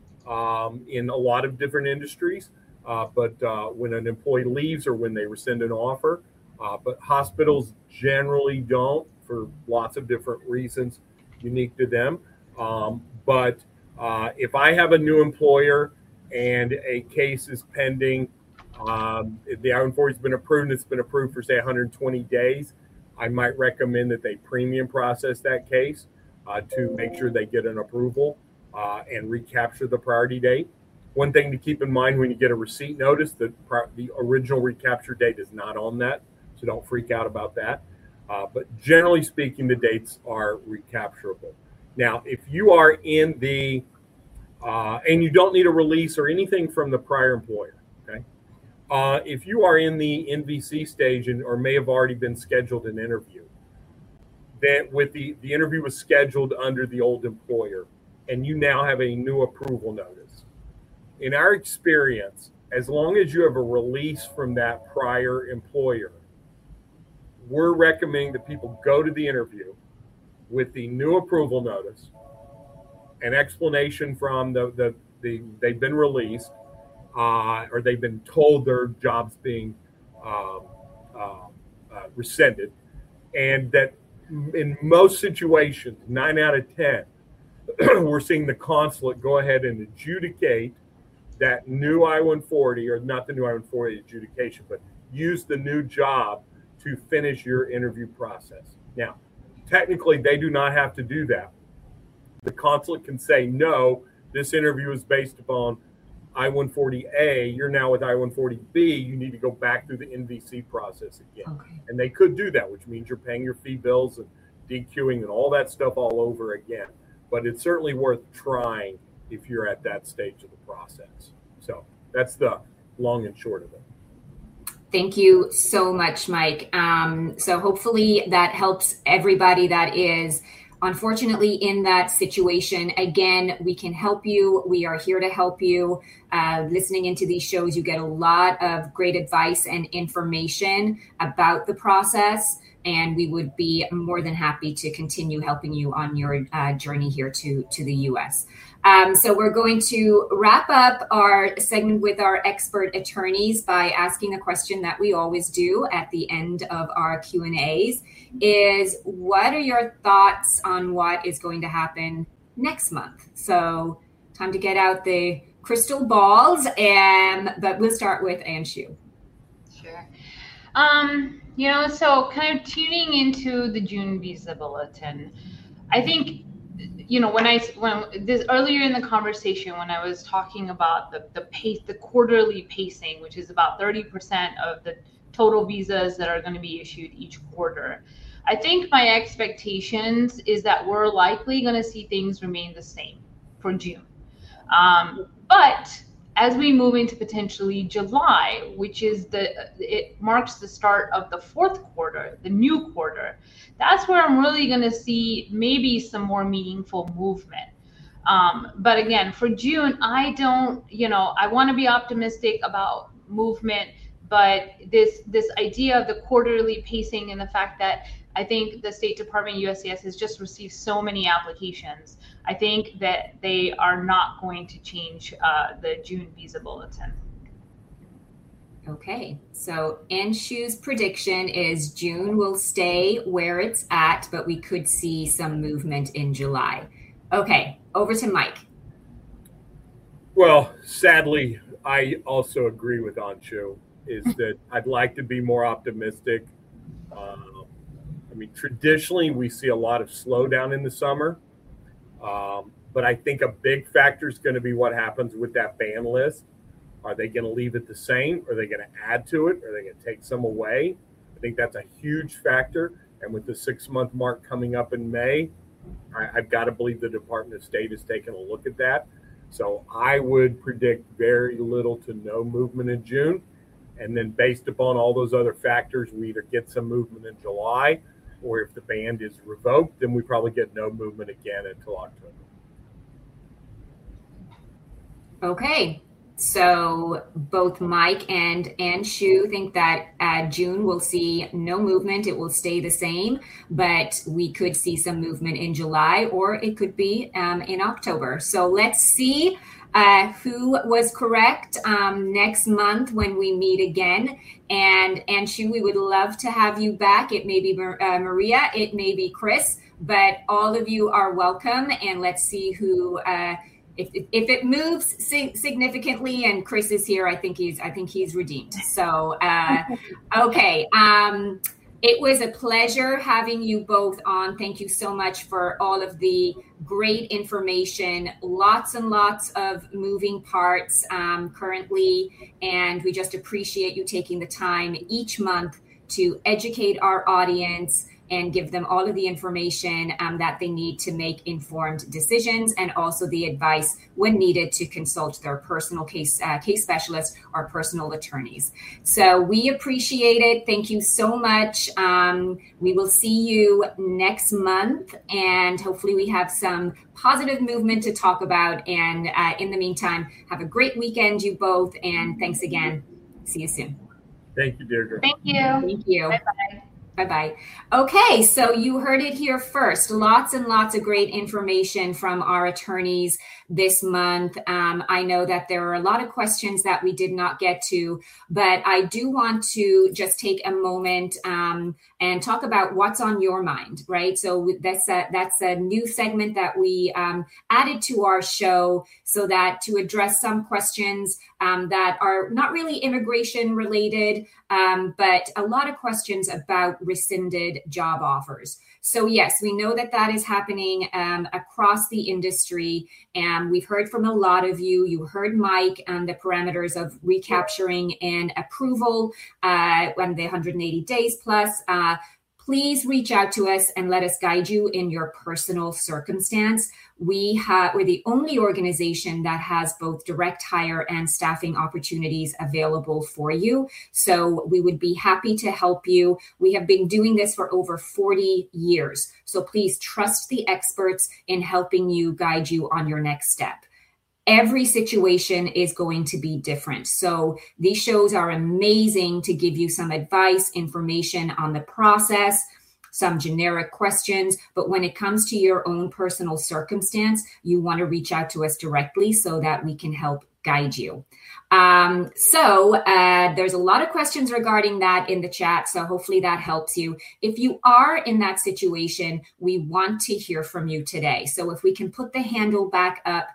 in a lot of different industries, but when an employee leaves or when they rescind an offer, but hospitals generally don't for lots of different reasons unique to them. But if I have a new employer and a case is pending, if the I-140 has been approved and it's been approved for, say, 120 days, I might recommend that they premium process that case to make sure they get an approval and recapture the priority date. One thing to keep in mind when you get a receipt notice, the original recapture date is not on that, so don't freak out about that. But generally speaking, the dates are recapturable. Now, if you are in the And you don't need a release or anything from the prior employer. Okay. If you are in the NVC stage or may have already been scheduled an interview, then with the interview was scheduled under the old employer, and you now have a new approval notice. In our experience, as long as you have a release from that prior employer, we're recommending that people go to the interview with the new approval notice, an explanation from they've been released, or they've been told their job's being rescinded, and that in most situations, 9 out of 10, we're seeing the consulate go ahead and adjudicate that new I-140, or not the new I-140 adjudication, but use the new job to finish your interview process. Now, technically, they do not have to do that. The consulate can say, no, this interview is based upon I-140A. You're now with I-140B. You need to go back through the NVC process again. Okay. And they could do that, which means you're paying your fee bills and DQing and all that stuff all over again. But it's certainly worth trying if you're at that stage of the process. So that's the long and short of it. Thank you so much, Mike. So hopefully that helps everybody that is unfortunately in that situation. Again, we can help you. We are here to help you. Listening into these shows, you get a lot of great advice and information about the process, and we would be more than happy to continue helping you on your journey here to the U.S. So we're going to wrap up our segment with our expert attorneys by asking a question that we always do at the end of our Q&As is, what are your thoughts on what is going to happen next month? So time to get out the crystal balls, but we'll start with Anshu. Sure. So kind of tuning into the June visa bulletin, I think, when this earlier in the conversation, when I was talking about the quarterly pacing, which is about 30% of the total visas that are going to be issued each quarter, I think my expectations is that we're likely going to see things remain the same for June. But as we move into potentially July, which is it marks the start of the fourth quarter, the new quarter, that's where I'm really going to see maybe some more meaningful movement. But again, for June, I want to be optimistic about movement, but this idea of the quarterly pacing and the fact that I think the State Department, USCIS, has just received so many applications, I think that they are not going to change the June visa bulletin. Okay, so Anshu's prediction is June will stay where it's at, but we could see some movement in July. Okay, over to Mike. Well, sadly, I also agree with Anshu, is that I'd like to be more optimistic. Traditionally, we see a lot of slowdown in the summer, but I think a big factor is going to be what happens with that ban list. Are they going to leave it the same? Are they going to add to it? Are they going to take some away? I think that's a huge factor. And with the 6-month mark coming up in May, I've got to believe the Department of State is taking a look at that. So I would predict very little to no movement in June. And then based upon all those other factors, we either get some movement in July, or if the ban is revoked, then we probably get no movement again until October. Okay. So both Mike and Anshu think that June will see no movement. It will stay the same, but we could see some movement in July, or it could be in October. So let's see who was correct next month when we meet again. And Anshu, we would love to have you back. It may be Maria, it may be Chris, but all of you are welcome. And let's see who. If it moves significantly and Chris is here, I think he's redeemed. So, okay. It was a pleasure having you both on. Thank you so much for all of the great information. Lots and lots of moving parts currently, and we just appreciate you taking the time each month to educate our audience and give them all of the information that they need to make informed decisions, and also the advice when needed to consult their personal case specialist or personal attorneys. So we appreciate it. Thank you so much. We will see you next month, and hopefully we have some positive movement to talk about. And in the meantime, have a great weekend, you both, and thanks again. See you soon. Thank you, Deirdre. Thank you. Thank you. Bye-bye. Bye-bye. Okay, so you heard it here first. Lots and lots of great information from our attorneys this month. I know that there are a lot of questions that we did not get to, but I do want to just take a moment and talk about what's on your mind, right? So that's a new segment that we added to our show, so that to address some questions that are not really immigration related, but a lot of questions about rescinded job offers. So yes, we know that that is happening across the industry, and we've heard from a lot of you. You heard Mike on the parameters of recapturing and approval when the 180 days plus. Please reach out to us and let us guide you in your personal circumstance. We're the only organization that has both direct hire and staffing opportunities available for you. So we would be happy to help you. We have been doing this for over 40 years. So please trust the experts in helping you, guide you on your next step. Every situation is going to be different. So these shows are amazing to give you some advice, information on the process, some generic questions. But when it comes to your own personal circumstance, you want to reach out to us directly so that we can help guide you. So there's a lot of questions regarding that in the chat. So hopefully that helps you. If you are in that situation, we want to hear from you today. So if we can put the handle back up,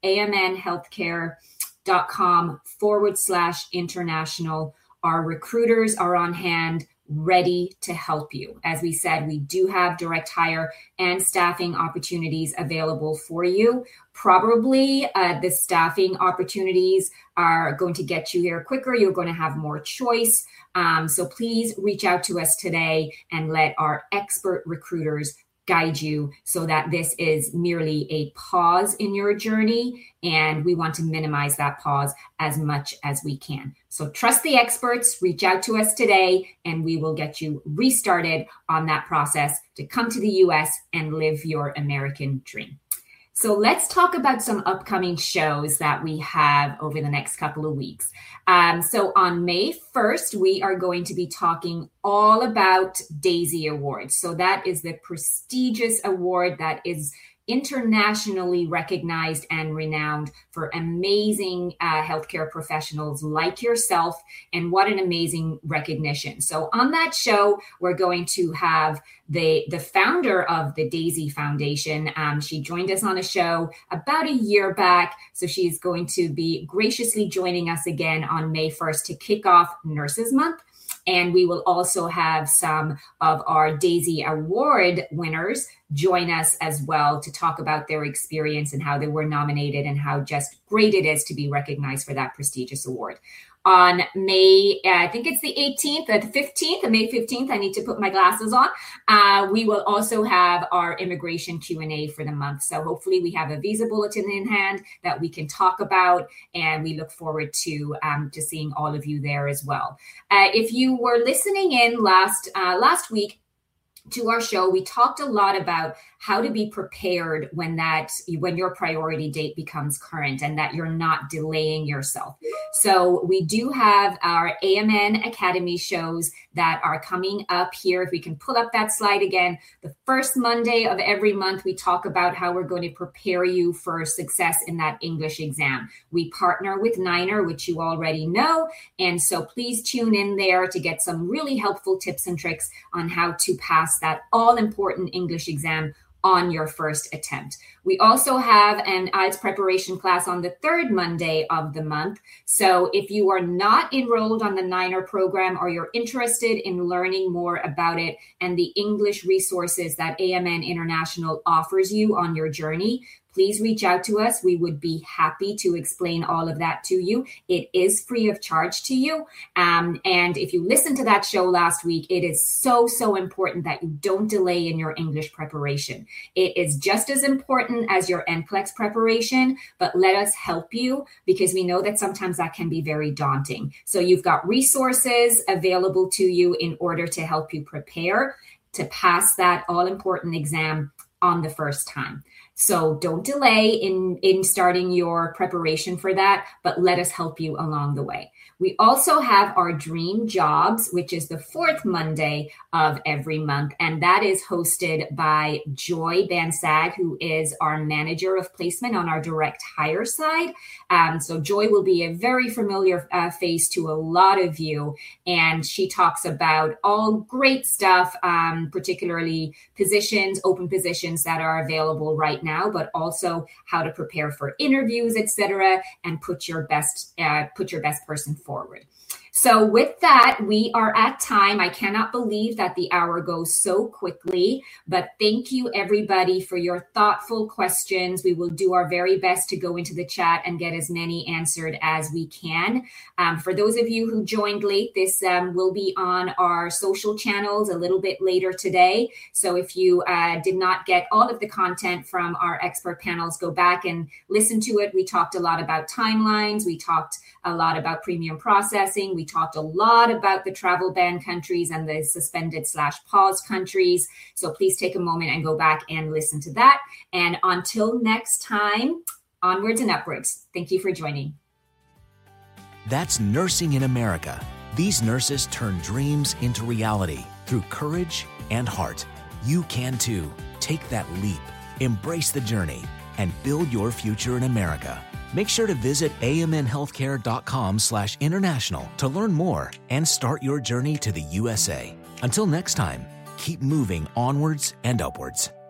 amnhealthcare.com/international. Our recruiters are on hand, ready to help you. As we said, we do have direct hire and staffing opportunities available for you. Probably the staffing opportunities are going to get you here quicker. You're going to have more choice. So please reach out to us today and let our expert recruiters guide you, so that this is merely a pause in your journey, and we want to minimize that pause as much as we can. So trust the experts, reach out to us today, and we will get you restarted on that process to come to the US and live your American dream. So let's talk about some upcoming shows that we have over the next couple of weeks. So on May 1st, we are going to be talking all about DAISY Awards. So that is the prestigious award that is internationally recognized and renowned for amazing healthcare professionals like yourself, and what an amazing recognition. So on that show, we're going to have the founder of the DAISY Foundation. She joined us on a show about a year back, so she's going to be graciously joining us again on May 1st to kick off Nurses Month. And we will also have some of our DAISY Award winners join us as well to talk about their experience and how they were nominated and how just great it is to be recognized for that prestigious award. On May, I think it's the 18th or the 15th, May 15th, I need to put my glasses on. We will also have our immigration Q&A for the month. So hopefully we have a visa bulletin in hand that we can talk about, and we look forward to seeing all of you there as well. If you were listening in last week to our show, we talked a lot about how to be prepared when your priority date becomes current and that you're not delaying yourself. So we do have our AMN Academy shows that are coming up here. If we can pull up that slide again, the first Monday of every month, we talk about how we're going to prepare you for success in that English exam. We partner with Niner, which you already know. And so please tune in there to get some really helpful tips and tricks on how to pass that all-important English exam on your first attempt. We also have an IELTS preparation class on the third Monday of the month. So if you are not enrolled on the Niner program, or you're interested in learning more about it and the English resources that AMN International offers you on your journey, please reach out to us. We would be happy to explain all of that to you. It is free of charge to you. And if you listened to that show last week, it is so, so important that you don't delay in your English preparation. It is just as important as your NCLEX preparation, but let us help you because we know that sometimes that can be very daunting. So you've got resources available to you in order to help you prepare to pass that all-important exam on the first time. So don't delay in starting your preparation for that, but let us help you along the way. We also have our Dream Jobs, which is the fourth Monday of every month. And that is hosted by Joy Bansag, who is our manager of placement on our direct hire side. So Joy will be a very familiar face to a lot of you. And she talks about all great stuff, particularly positions, open positions that are available right now, but also how to prepare for interviews, etc., and put your best person forward. So with that, we are at time. I cannot believe that the hour goes so quickly, but thank you everybody for your thoughtful questions. We will do our very best to go into the chat and get as many answered as we can. For those of you who joined late, this will be on our social channels a little bit later today. So if you did not get all of the content from our expert panels, go back and listen to it. We talked a lot about timelines. We talked a lot about premium processing. We talked a lot about the travel ban countries and the suspended/pause countries. So please take a moment and go back and listen to that. And until next time, onwards and upwards. Thank you for joining. That's Nursing in America. These nurses turn dreams into reality through courage and heart. You can too. Take that leap, embrace the journey, and build your future in America. Make sure to visit amnhealthcare.com/international to learn more and start your journey to the USA. Until next time, keep moving onwards and upwards.